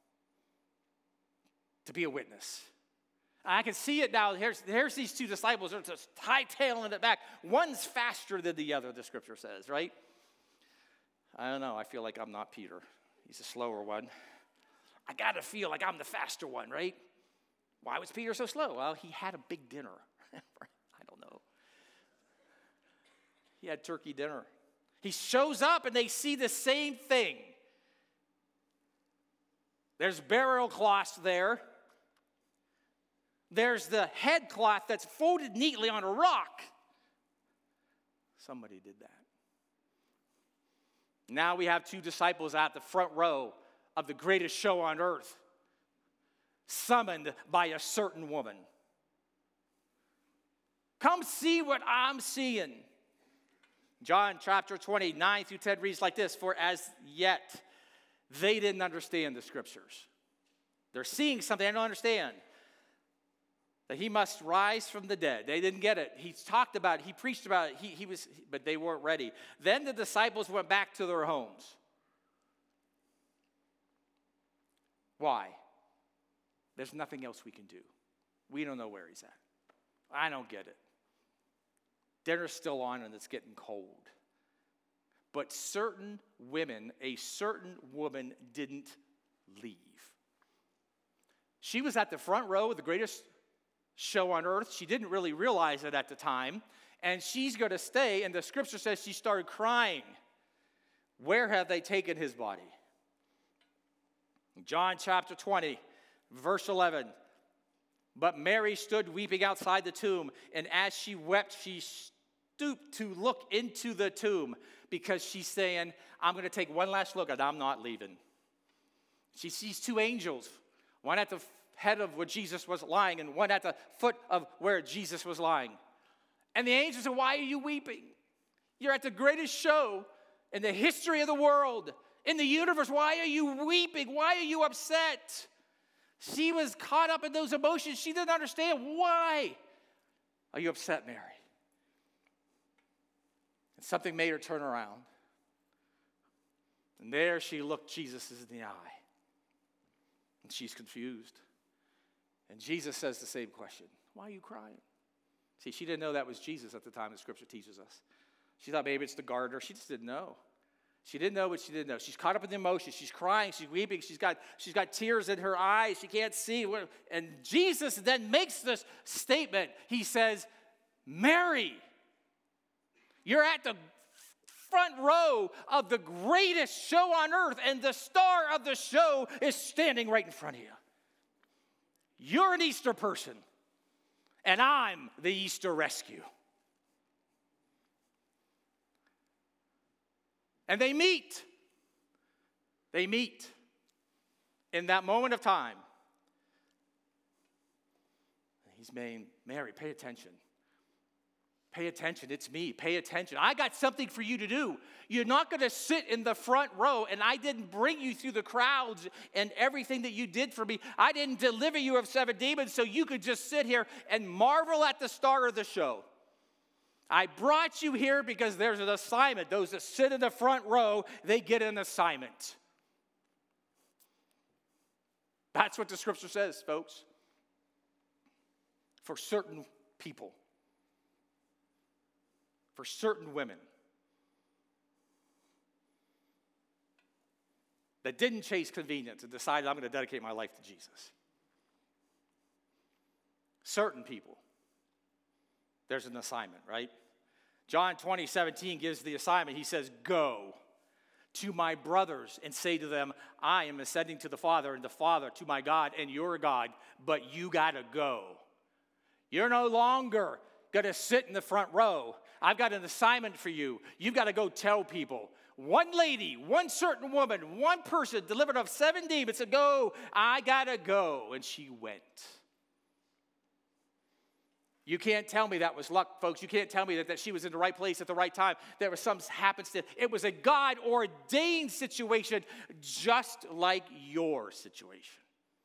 Speaker 2: to be a witness. I can see it now. Here's, here's these two disciples. They're just hightailing it back. One's faster than the other, the scripture says, right? I don't know. I feel like I'm not Peter. He's a slower one. I got to feel like I'm the faster one, right? Why was Peter so slow? Well, he had a big dinner. I don't know. He had turkey dinner. He shows up and they see the same thing. There's burial cloths there. There's the headcloth that's folded neatly on a rock. Somebody did that. Now we have two disciples at the front row of the greatest show on earth, summoned by a certain woman. Come see what I'm seeing. John chapter twenty, nine through ten reads like this, for as yet they didn't understand the scriptures. They're seeing something they don't understand. That he must rise from the dead. They didn't get it. He talked about it. He preached about it. He, he was, but they weren't ready. Then the disciples went back to their homes. Why? There's nothing else we can do. We don't know where he's at. I don't get it. Dinner's still on and it's getting cold. But certain women, a certain woman didn't leave. She was at the front row of the greatest show on earth. She didn't really realize it at the time. And she's going to stay. And the scripture says she started crying. Where have they taken his body? John chapter twenty, verse eleven. But Mary stood weeping outside the tomb. And as she wept, she stooped to look into the tomb. Because she's saying, I'm going to take one last look and I'm not leaving. She sees two angels. One at the head of where Jesus was lying and one at the foot of where Jesus was lying. And the angel said, why are you weeping? You're at the greatest show in the history of the world, in the universe. Why are you weeping? Why are you upset? She was caught up in those emotions. She didn't understand. Why are you upset, Mary? And something made her turn around. And there she looked Jesus in the eye. And she's confused. And Jesus says the same question. Why are you crying? See, she didn't know that was Jesus at the time the Scripture teaches us. She thought maybe it's the gardener. She just didn't know. She didn't know what she didn't know. She's caught up in the emotions. She's crying. She's weeping. She's got, she's got tears in her eyes. She can't see. And Jesus then makes this statement. He says, Mary, you're at the front row of the greatest show on earth, and the star of the show is standing right in front of you. You're an Easter person, and I'm the Easter rescue. And they meet. They meet in that moment of time. He's saying, Mary, pay attention. Pay attention. It's me. Pay attention. I got something for you to do. You're not going to sit in the front row, and I didn't bring you through the crowds and everything that you did for me. I didn't deliver you of seven demons so you could just sit here and marvel at the star of the show. I brought you here because there's an assignment. Those that sit in the front row, they get an assignment. That's what the Scripture says, folks. For certain people. For certain women. That didn't chase convenience and decided, I'm going to dedicate my life to Jesus. Certain people. There's an assignment, right? John twenty, seventeen gives the assignment. He says, go to my brothers and say to them, I am ascending to the Father, and the Father to my God and your God, but you got to go. You're no longer going to sit in the front row. I've got an assignment for you. You've got to go tell people. One lady, one certain woman, one person delivered of seven demons said, go, I got to go. And she went. You can't tell me that was luck, folks. You can't tell me that, that she was in the right place at the right time. There was some happenstance. It was a God-ordained situation, just like your situation.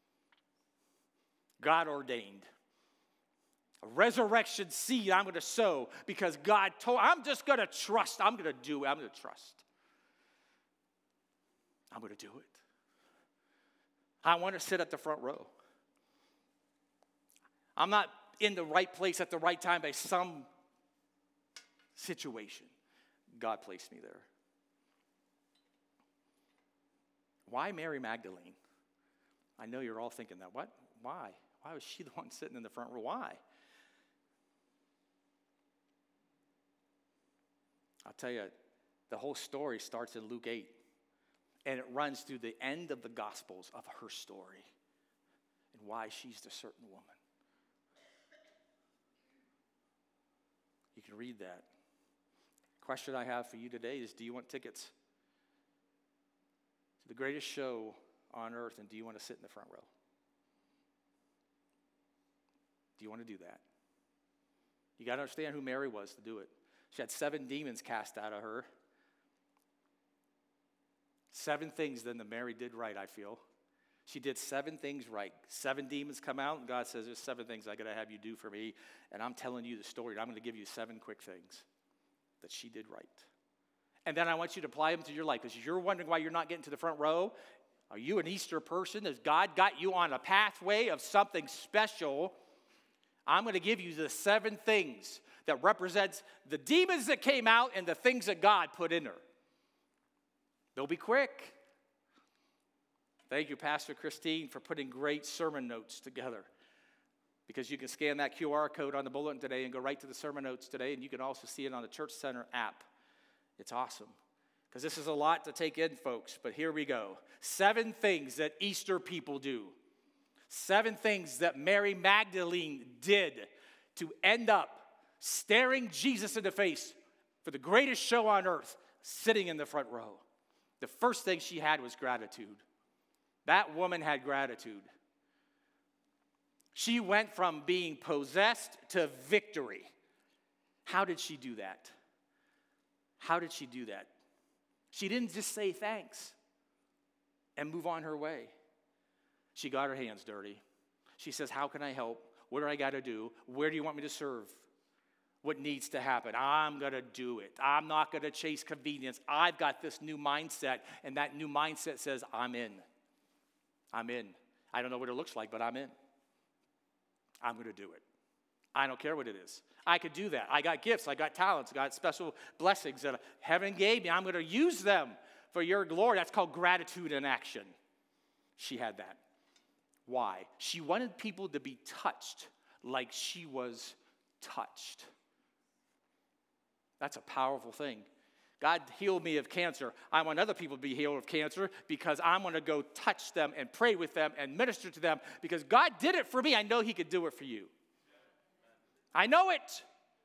Speaker 2: God-ordained. A resurrection seed I'm going to sow because God told, I'm just going to trust. I'm going to do it. I'm going to trust. I'm going to do it. I want to sit at the front row. I'm not in the right place at the right time by some situation. God placed me there. Why Mary Magdalene? I know you're all thinking that. What? Why? Why was she the one sitting in the front row? Why? I'll tell you, the whole story starts in Luke eight, and it runs through the end of the Gospels of her story and why she's the certain woman. You can read that. Question I have for you today is, do you want tickets to the greatest show on earth, and do you want to sit in the front row? Do you want to do that? You got to understand who Mary was to do it. She had seven demons cast out of her. Seven things then that Mary did right, I feel. She did seven things right. Seven demons come out, and God says, there's seven things I got to have you do for me, and I'm telling you the story, and I'm going to give you seven quick things that she did right. And then I want you to apply them to your life, because you're wondering why you're not getting to the front row. Are you an Easter person? Has God got you on a pathway of something special? I'm going to give you the seven things that represents the demons that came out and the things that God put in her. They'll be quick. Thank you, Pastor Christine, for putting great sermon notes together. Because you can scan that Q R code on the bulletin today and go right to the sermon notes today, and you can also see it on the Church Center app. It's awesome. Because this is a lot to take in, folks, but here we go. Seven things that Easter people do. Seven things that Mary Magdalene did to end up staring Jesus in the face for the greatest show on earth, sitting in the front row. The first thing she had was gratitude. That woman had gratitude. She went from being possessed to victory. How did she do that? How did she do that? She didn't just say thanks and move on her way. She got her hands dirty. She says, how can I help? What do I got to do? Where do you want me to serve? what needs to happen. I'm going to do it. I'm not going to chase convenience. I've got this new mindset, and that new mindset says, I'm in. I'm in. I don't know what it looks like, but I'm in. I'm going to do it. I don't care what it is. I could do that. I got gifts. I got talents. I got special blessings that heaven gave me. I'm going to use them for your glory. That's called gratitude in action. She had that. Why? She wanted people to be touched like she was touched. That's a powerful thing. God healed me of cancer. I want other people to be healed of cancer because I'm going to go touch them and pray with them and minister to them because God did it for me. I know he could do it for you. I know it.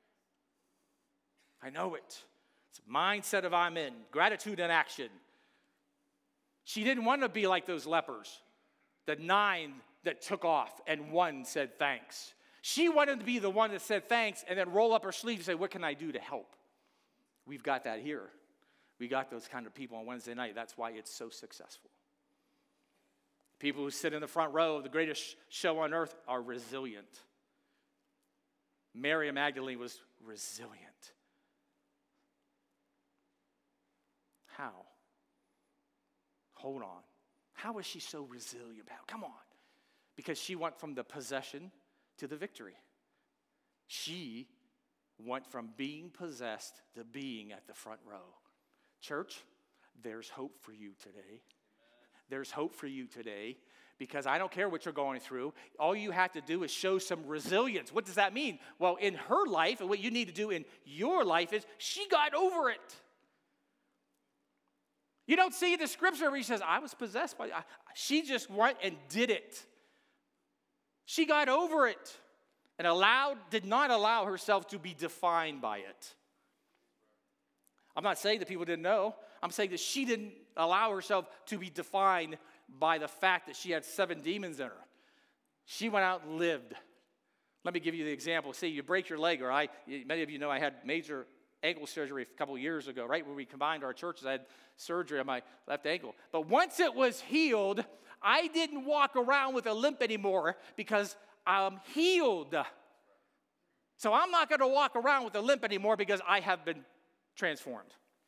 Speaker 2: I know it. It's a mindset of I'm in. Gratitude in action. She didn't want to be like those lepers, the nine that took off and one said thanks. She wanted to be the one that said thanks and then roll up her sleeve and say, what can I do to help? We've got that here. We got those kind of people on Wednesday night. That's why it's so successful. People who sit in the front row of the greatest show on earth are resilient. Mary Magdalene was resilient. How? Hold on. How is she so resilient? Come on. Because she went from the possession to the victory. She went from being possessed to being at the front row. Church, there's hope for you today. There's hope for you today because I don't care what you're going through. All you have to do is show some resilience. What does that mean? Well, in her life, and what you need to do in your life is she got over it. You don't see the scripture where he says, I was possessed by, I, she just went and did it. She got over it and allowed, did not allow herself to be defined by it. I'm not saying that people didn't know. I'm saying that she didn't allow herself to be defined by the fact that she had seven demons in her. She went out and lived. Let me give you the example. See, you break your leg, or I, many of you know I had major ankle surgery a couple years ago, right, where we combined our churches. I had surgery on my left ankle. But once it was healed, I didn't walk around with a limp anymore because I'm healed. So I'm not going to walk around with a limp anymore because I have been transformed.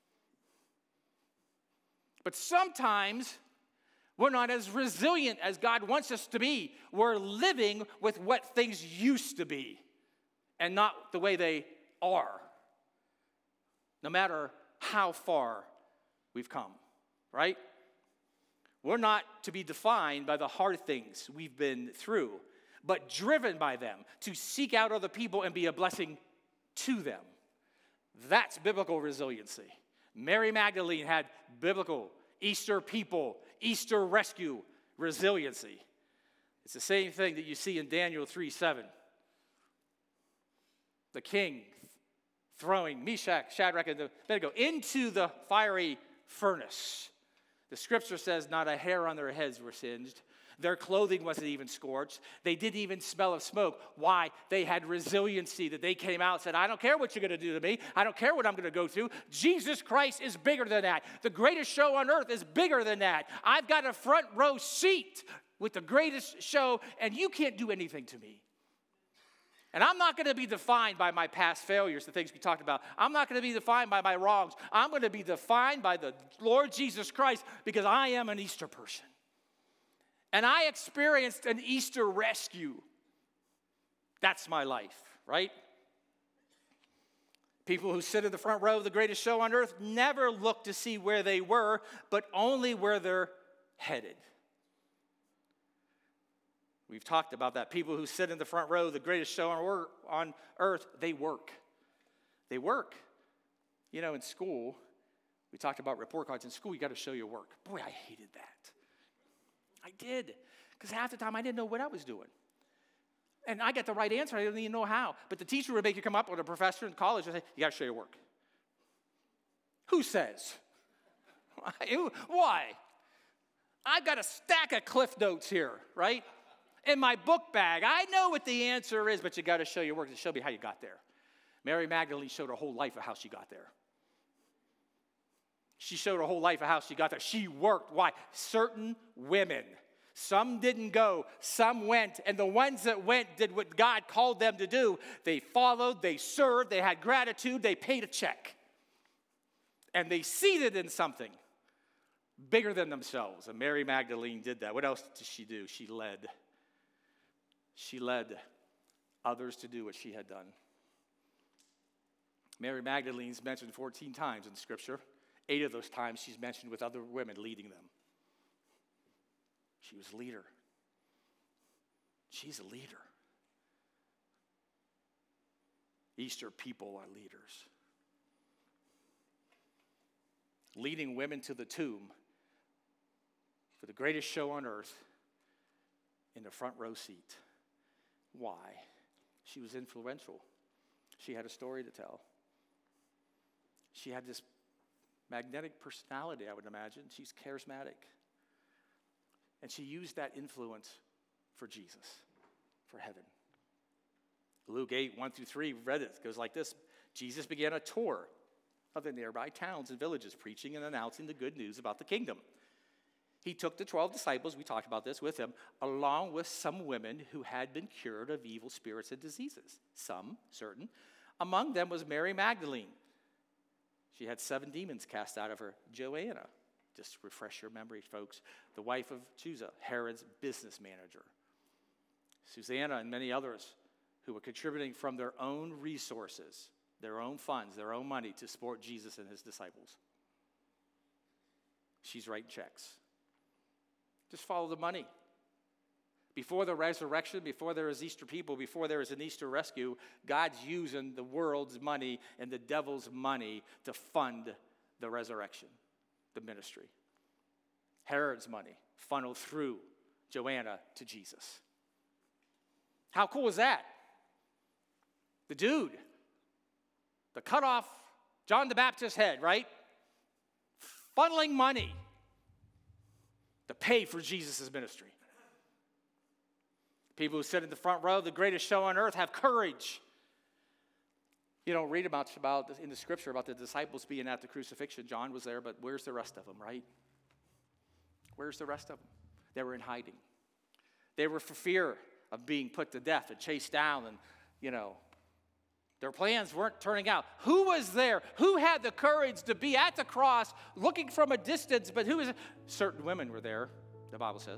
Speaker 2: But sometimes we're not as resilient as God wants us to be. We're living with what things used to be and not the way they are, no matter how far we've come, right? We're not to be defined by the hard things we've been through, but driven by them to seek out other people and be a blessing to them. That's biblical resiliency. Mary Magdalene had biblical Easter people, Easter rescue resiliency. It's the same thing that you see in Daniel three seven. The king throwing Meshach, Shadrach, and Abednego into the fiery furnace. The scripture says not a hair on their heads were singed. Their clothing wasn't even scorched. They didn't even smell of smoke. Why? They had resiliency that they came out and said, I don't care what you're going to do to me. I don't care what I'm going to go through. Jesus Christ is bigger than that. The greatest show on earth is bigger than that. I've got a front row seat with the greatest show, and you can't do anything to me. And I'm not going to be defined by my past failures, the things we talked about. I'm not going to be defined by my wrongs. I'm going to be defined by the Lord Jesus Christ because I am an Easter person. And I experienced an Easter rescue. That's my life, right? People who sit in the front row of the greatest show on earth never look to see where they were, but only where they're headed. We've talked about that. People who sit in the front row of the greatest show on earth, they work. They work. You know, in school, we talked about report cards. In school, you got to show your work. Boy, I hated that. I did, because half the time I didn't know what I was doing. And I got the right answer. I didn't even know how. But the teacher would make you come up with a professor in college and say, you got to show your work. Who says? Why? I've got a stack of Cliff Notes here, right? In my book bag. I know what the answer is, but you got to show your work to show me how you got there. Mary Magdalene showed her whole life of how she got there. She showed her whole life of how she got there. She worked. Why? Certain women, Some didn't go, some went, and the ones that went did what God called them to do. They followed, they served, they had gratitude, they paid a check. And they seeded in something bigger than themselves. And Mary Magdalene did that. What else did she do? She led. She led others to do what she had done. Mary Magdalene's mentioned fourteen times in Scripture. Eight of those times she's mentioned with other women leading them. She was a leader. She's a leader. Easter people are leaders. Leading women to the tomb for the greatest show on earth in the front row seat. Why? She was influential. She had a story to tell. She had this magnetic personality, I would imagine. She's charismatic. And she used that influence for Jesus, for heaven. Luke eight, one through three, read it. It goes like this. Jesus began a tour of the nearby towns and villages, preaching and announcing the good news about the kingdom. He took the twelve disciples, we talked about this, with him, along with some women who had been cured of evil spirits and diseases. Some, certain. Among them was Mary Magdalene. She had seven demons cast out of her. Joanna, just refresh your memory, folks, the wife of Chuza, Herod's business manager. Susanna and many others who were contributing from their own resources, their own funds, their own money to support Jesus and his disciples. She's writing checks. Just follow the money. Before the resurrection, before there is Easter people, before there is an Easter rescue, God's using the world's money and the devil's money to fund the resurrection, the ministry. Herod's money funneled through Joanna to Jesus. How cool is that? The dude, the cut off John the Baptist's head, right? Funneling money to pay for Jesus' ministry. People who sit in the front row, the greatest show on earth, have courage. You don't read much about in the Scripture about the disciples being at the crucifixion. John was there, but where's the rest of them, right? Where's the rest of them? They were in hiding. They were for fear of being put to death and chased down, and, you know, their plans weren't turning out. Who was there? Who had the courage to be at the cross looking from a distance? But who was it? Certain women were there, the Bible says.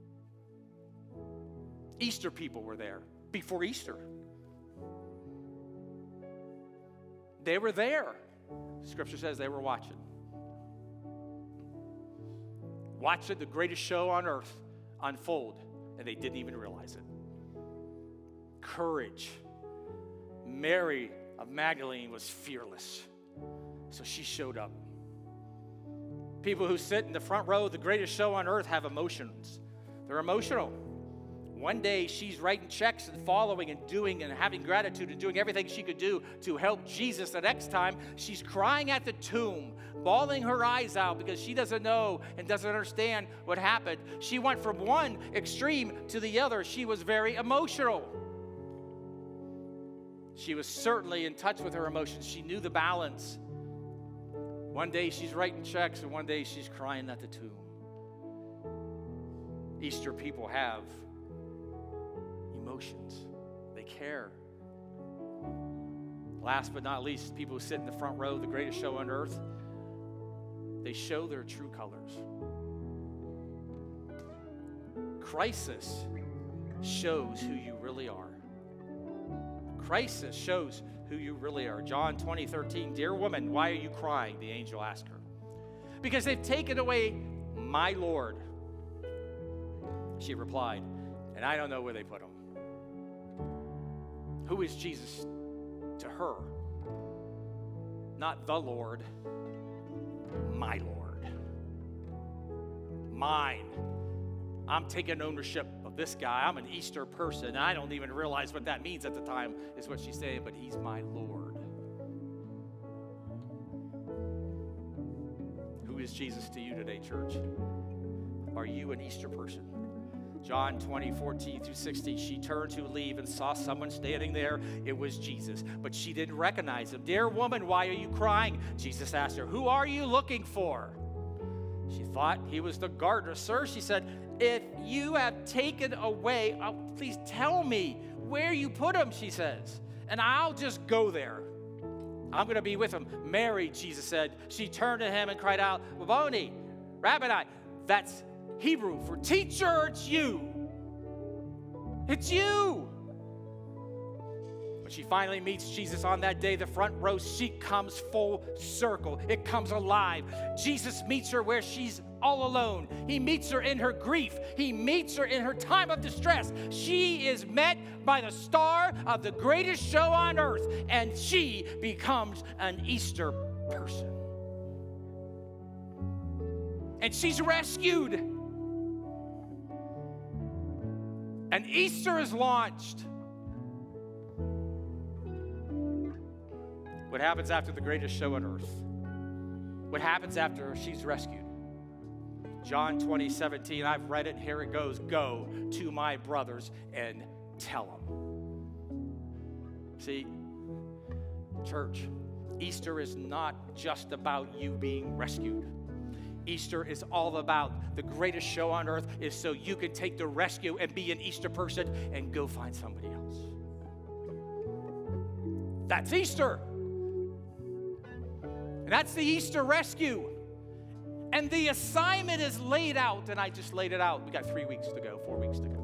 Speaker 2: Easter people were there before Easter. They were there. Scripture says they were watching. Watching the greatest show on earth unfold, and they didn't even realize it. Courage. Mary of Magdalene was fearless, so she showed up. People who sit in the front row of the greatest show on earth have emotions. They're emotional. One day she's writing checks and following and doing and having gratitude and doing everything she could do to help Jesus. The next time she's crying at the tomb, bawling her eyes out because she doesn't know and doesn't understand what happened. She went from one extreme to the other. She was very emotional. She was certainly in touch with her emotions. She knew the balance. One day she's writing checks and one day she's crying at the tomb. Easter people have emotions. They care. Last but not least, people who sit in the front row, the greatest show on earth, they show their true colors. Crisis shows who you really are. Crisis shows who you really are. John twenty, thirteen, dear woman, why are you crying? The angel asked her. Because they've taken away my Lord. She replied, and I don't know where they put him. Who is Jesus to her? Not the Lord, my Lord. Mine. I'm taking ownership of this guy. I'm an Easter person. I don't even realize what that means at the time, is what she's saying, but he's my Lord. Who is Jesus to you today, church? Are you an Easter person? John twenty, fourteen through sixteen, she turned to leave and saw someone standing there. It was Jesus, but she didn't recognize him. Dear woman, why are you crying? Jesus asked her, who are you looking for? She thought he was the gardener. Sir, she said, if you have taken away, oh, please tell me where you put him, she says, and I'll just go there. I'm going to be with him. Mary, Jesus said. She turned to him and cried out, Rabboni, Rabbi. That's Hebrew for teacher. It's you. It's you. When she finally meets Jesus on that day, the front row seat comes full circle. It comes alive. Jesus meets her where she's all alone. He meets her in her grief. He meets her in her time of distress. She is met by the star of the greatest show on earth, and she becomes an Easter person. And she's rescued. And Easter is launched. What happens after the greatest show on earth? What happens after she's rescued? John twenty, seventeen, I've read it, here it goes. Go to my brothers and tell them. See, church, Easter is not just about you being rescued. Easter is all about the greatest show on earth is so you can take the rescue and be an Easter person and go find somebody else. That's Easter. And that's the Easter rescue. And the assignment is laid out, and I just laid it out. We got three weeks to go, four weeks to go.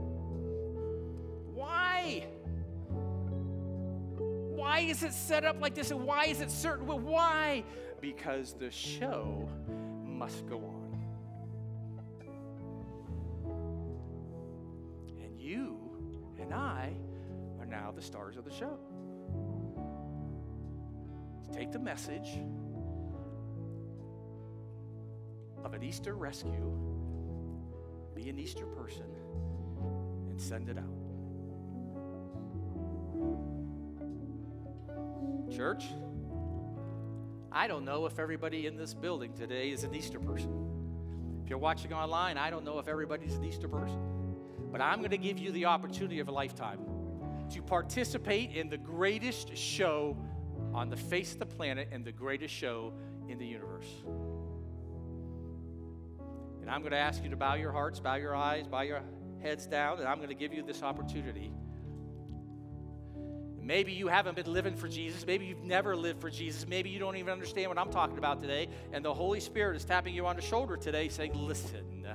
Speaker 2: Why? Why is it set up like this, and why is it certain? Well, why? Because the show must go on. And you and I are now the stars of the show. Take the message of an Easter rescue, be an Easter person, and send it out. Church, I don't know if everybody in this building today is an Easter person. If you're watching online, I don't know if everybody's an Easter person. But I'm going to give you the opportunity of a lifetime to participate in the greatest show on the face of the planet and the greatest show in the universe. And I'm going to ask you to bow your hearts, bow your eyes, bow your heads down, and I'm going to give you this opportunity. Maybe you haven't been living for Jesus. Maybe you've never lived for Jesus. Maybe you don't even understand what I'm talking about today. And the Holy Spirit is tapping you on the shoulder today saying, listen,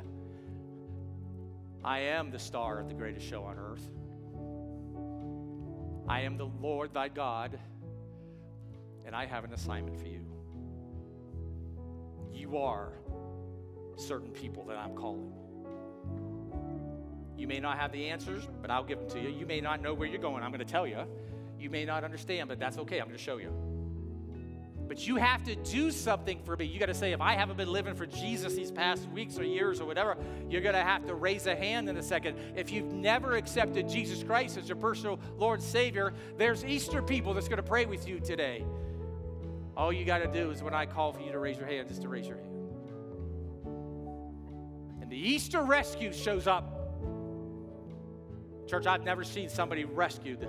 Speaker 2: I am the star of the greatest show on earth. I am the Lord thy God, and I have an assignment for you. You are certain people that I'm calling. You may not have the answers, but I'll give them to you. You may not know where you're going. I'm going to tell you. You may not understand, but that's okay. I'm going to show you. But you have to do something for me. You got to say, if I haven't been living for Jesus these past weeks or years or whatever, you're going to have to raise a hand in a second. If you've never accepted Jesus Christ as your personal Lord and Savior, there's Easter people that's going to pray with you today. All you got to do is when I call for you to raise your hand, just to raise your hand. And the Easter rescue shows up. Church, I've never seen somebody rescued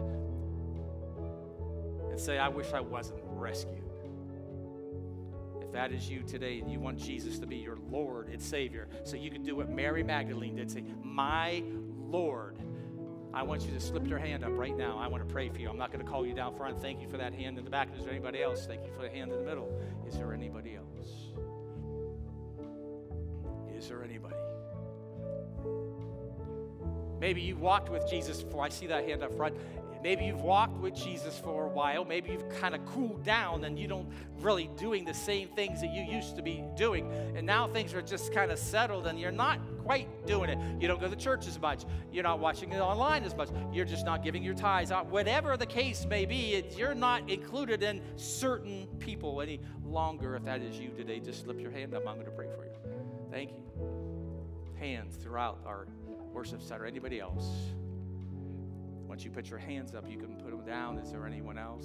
Speaker 2: and say, I wish I wasn't rescued. If that is you today and you want Jesus to be your Lord and Savior, so you can do what Mary Magdalene did, say, my Lord, I want you to slip your hand up right now. I want to pray for you. I'm not going to call you down front. Thank you for that hand in the back. Is there anybody else? Thank you for the hand in the middle. Is there anybody else? Is there anybody? Maybe you've walked with Jesus before. I see that hand up front. Maybe you've walked with Jesus for a while. Maybe you've kind of cooled down and you don't really doing the same things that you used to be doing. And now things are just kind of settled and you're not quite doing it. You don't go to church as much. You're not watching it online as much. You're just not giving your tithes out. Whatever the case may be, it, you're not included in certain people any longer. If that is you today, just slip your hand up. I'm going to pray for you. Thank you. Hands throughout our worship center. Anybody else? Once you put your hands up, you can put them down. Is there anyone else?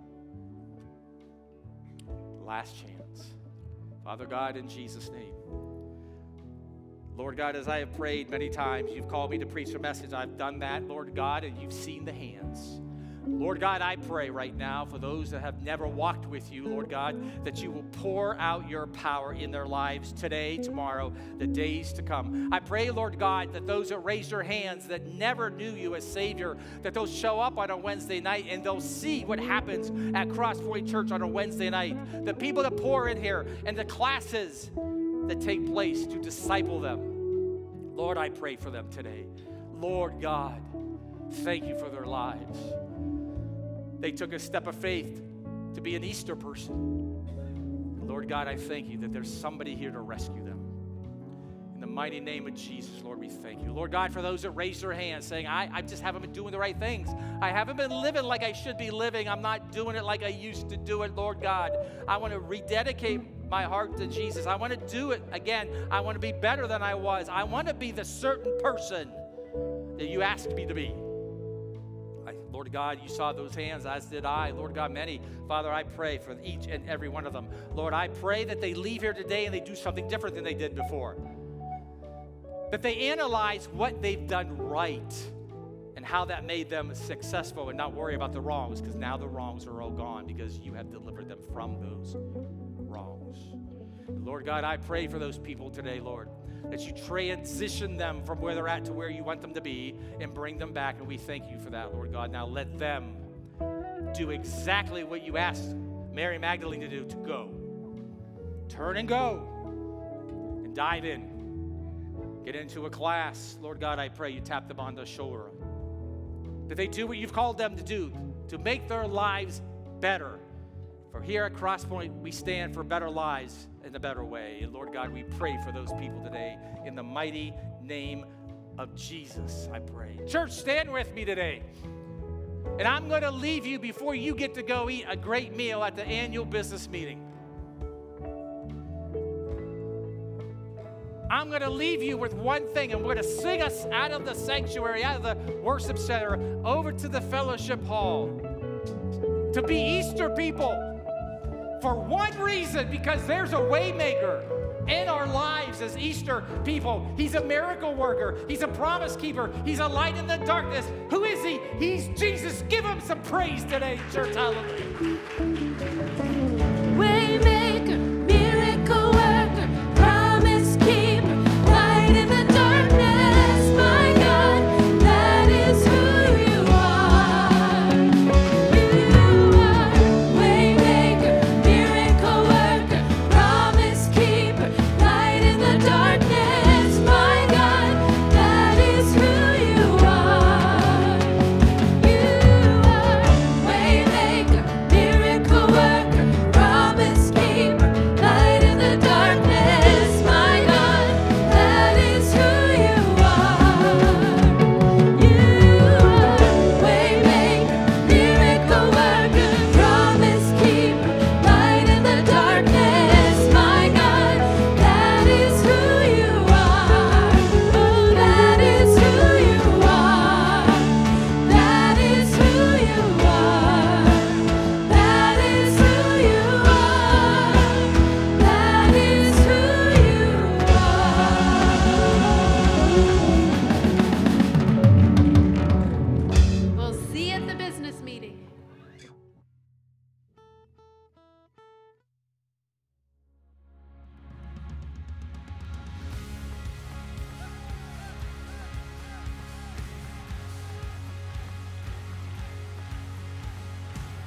Speaker 2: Last chance. Father God, in Jesus' name. Lord God, as I have prayed many times, you've called me to preach a message. I've done that, Lord God, and you've seen the hands. Lord God, I pray right now for those that have never walked with you, Lord God, that you will pour out your power in their lives today, tomorrow, the days to come. I pray, Lord God, that those that raise their hands that never knew you as Savior, that they'll show up on a Wednesday night and they'll see what happens at Crosspoint Church on a Wednesday night. The people that pour in here and the classes that take place to disciple them. Lord, I pray for them today. Lord God, thank you for their lives. They took a step of faith to be an Easter person. Lord God, I thank you that there's somebody here to rescue them. In the mighty name of Jesus, Lord, we thank you. Lord God, for those that raise their hands saying, I, I just haven't been doing the right things. I haven't been living like I should be living. I'm not doing it like I used to do it, Lord God. I want to rededicate my heart to Jesus. I want to do it again. I want to be better than I was. I want to be the certain person that you asked me to be. Lord God, you saw those hands, as did I. Lord God, many. Father, I pray for each and every one of them. Lord, I pray that they leave here today and they do something different than they did before. That they analyze what they've done right and how that made them successful and not worry about the wrongs, because now the wrongs are all gone because you have delivered them from those wrongs. Lord God, I pray for those people today, Lord, that you transition them from where they're at to where you want them to be and bring them back. And we thank you for that, Lord God. Now let them do exactly what you asked Mary Magdalene to do, to go. Turn and go and dive in. Get into a class. Lord God, I pray you tap them on the shoulder. That they do what you've called them to do, to make their lives better. For here at Crosspoint, we stand for better lives in a better way. And Lord God, we pray for those people today in the mighty name of Jesus, I pray. Church, stand with me today. And I'm going to leave you before you get to go eat a great meal at the annual business meeting. I'm going to leave you with one thing, and we're going to sing us out of the sanctuary, out of the worship center, over to the fellowship hall. To be Easter people. For one reason, because there's a way maker in our lives as Easter people. He's a miracle worker. He's a promise keeper. He's a light in the darkness. Who is he? He's Jesus. Give him some praise today, church. Hallelujah.